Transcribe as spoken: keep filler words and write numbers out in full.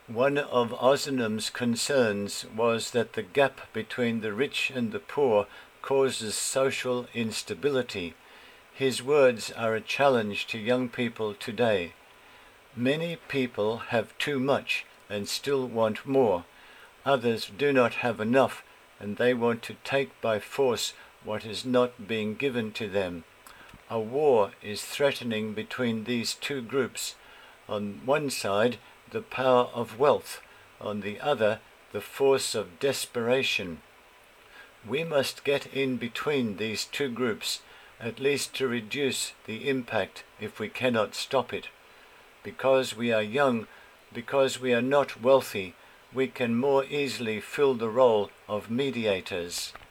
One of Ozanam's concerns was that the gap between the rich and the poor causes social instability. His words are a challenge to young people today. Many people have too much and still want more. Others do not have enough, and they want to take by force what is not being given to them. A war is threatening between these two groups. On one side, the power of wealth; on the other, the force of desperation. We must get in between these two groups, at least to reduce the impact if we cannot stop it. Because we are young, because we are not wealthy, we can more easily fill the role of mediators.